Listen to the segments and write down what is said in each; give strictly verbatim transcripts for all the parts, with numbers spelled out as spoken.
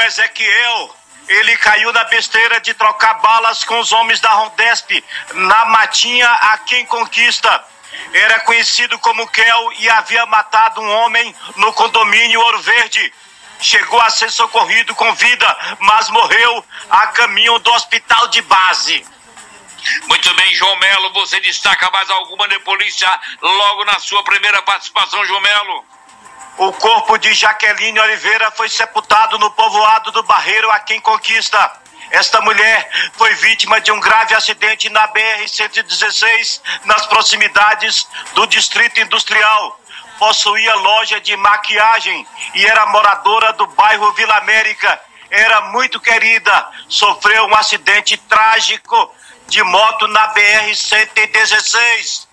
Ezequiel, ele caiu na besteira de trocar balas com os homens da Rondesp na Matinha, aqui em Conquista. Era conhecido como Kel e havia matado um homem no condomínio Ouro Verde. Chegou a ser socorrido com vida, mas morreu a caminho do hospital de base. Muito bem, João Melo, você destaca mais alguma de polícia logo na sua primeira participação, João Melo? O corpo de Jaqueline Oliveira foi sepultado no povoado do Barreiro, aqui em Conquista. Esta mulher foi vítima de um grave acidente na B R cento e dezesseis, nas proximidades do Distrito Industrial. Possuía loja de maquiagem e era moradora do bairro Vila América. Era muito querida. Sofreu um acidente trágico de moto na B R cento e dezesseis.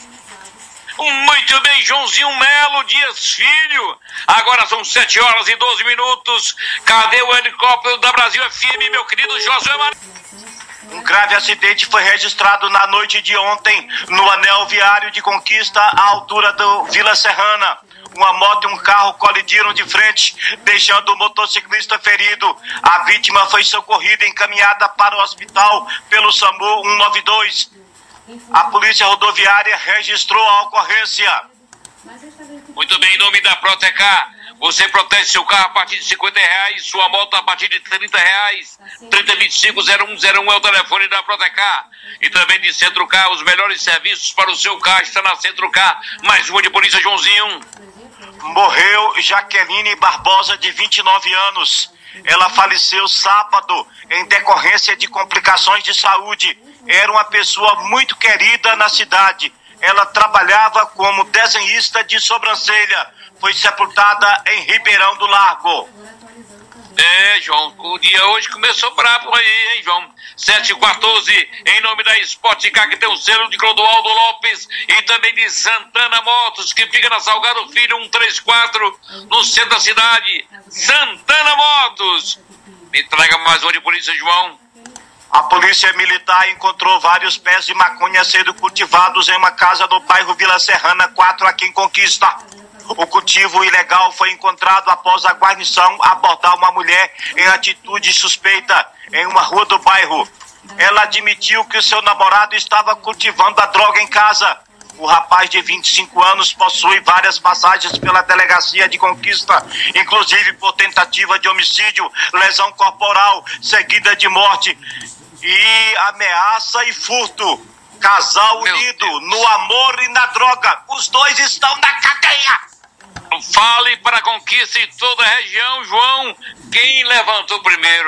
Muito bem, Joãozinho Melo Dias Filho. Agora são sete horas e doze minutos. Cadê o helicóptero da Brasil F M, meu querido Josué Maria? Um grave acidente foi registrado na noite de ontem no anel viário de Conquista, à altura do Vila Serrana. Uma moto e um carro colidiram de frente, deixando o motociclista ferido. A vítima foi socorrida e encaminhada para o hospital pelo SAMU cento e noventa e dois. A Polícia Rodoviária registrou a ocorrência. Muito bem, em nome da Protecar, você protege seu carro a partir de cinquenta reais, sua moto a partir de trinta reais. trinta, vinte e cinco, zero um zero um é o telefone da Protecar. E também de Centro Car, os melhores serviços para o seu carro está na Centro Car. Mais uma de polícia, Joãozinho. Morreu Jaqueline Barbosa, de vinte e nove anos. Ela faleceu sábado em decorrência de complicações de saúde. Era uma pessoa muito querida na cidade. Ela trabalhava como desenhista de sobrancelha. Foi sepultada em Ribeirão do Largo. É, João, o dia hoje começou brabo aí, hein, João? sete e quatorze, em nome da Sportcar, que tem o selo de Clodoaldo Lopes, e também de Santana Motos, que fica na Salgado Filho cento e trinta e quatro, no centro da cidade. Santana Motos. Me traga mais uma de polícia, João. A polícia militar encontrou vários pés de maconha sendo cultivados em uma casa no bairro Vila Serrana quatro, aqui em Conquista. O cultivo ilegal foi encontrado após a guarnição abordar uma mulher em atitude suspeita em uma rua do bairro. Ela admitiu que o seu namorado estava cultivando a droga em casa. O rapaz de vinte e cinco anos possui várias passagens pela delegacia de Conquista, inclusive por tentativa de homicídio, lesão corporal, seguida de morte e ameaça e furto. Casal unido no amor e na droga. Os dois estão na cadeia. Fale para a Conquista em toda a região, João. Quem levantou primeiro?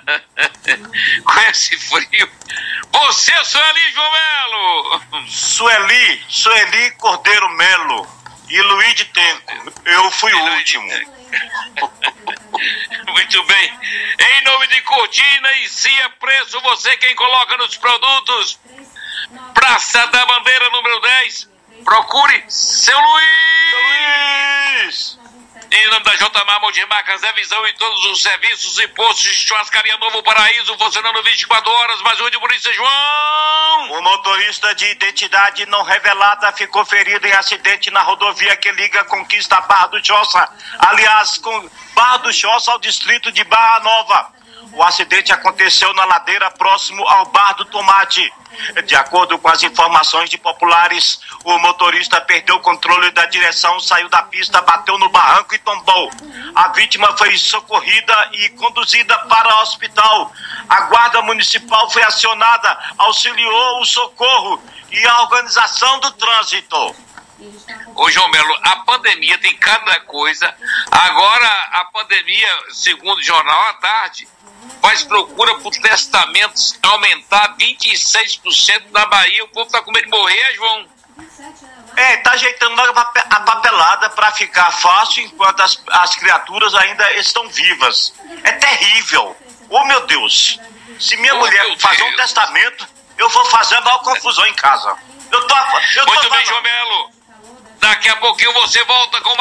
Com esse frio. Você, Sueli, João Melo. Sueli, Sueli Cordeiro Melo e Luiz de Tenco. Eu fui o último. Muito bem. Em nome de Cortina e Cia Preço, você quem coloca nos produtos. Praça da Bandeira, número dez. Procure seu Luiz. Seu Luiz. Em nome da J M A Multimarcas, é Visão e todos os serviços e postos de churrascaria Novo Paraíso, funcionando vinte e quatro horas, mais uma de polícia, João. O motorista de identidade não revelada ficou ferido em acidente na rodovia que liga Conquista a Barra do Choça. Aliás, com Barra do Choça ao distrito de Barra Nova. O acidente aconteceu na ladeira próximo ao Bar do Tomate. De acordo com as informações de populares, o motorista perdeu o controle da direção, saiu da pista, bateu no barranco e tombou. A vítima foi socorrida e conduzida para o hospital. A guarda municipal foi acionada, auxiliou o socorro e a organização do trânsito. Ô João Melo, a pandemia tem cada coisa. Agora a pandemia, segundo o Jornal à Tarde, faz procura por testamentos aumentar vinte e seis por cento na Bahia. O povo tá com medo de morrer, João. É, tá ajeitando a papelada para ficar fácil enquanto as, as criaturas ainda estão vivas. É terrível. Oh, meu Deus. Se minha oh, mulher fazer um testamento, eu vou fazer a maior confusão em casa. Eu tô, eu tô Muito bem, João Melo. Daqui a pouquinho você volta com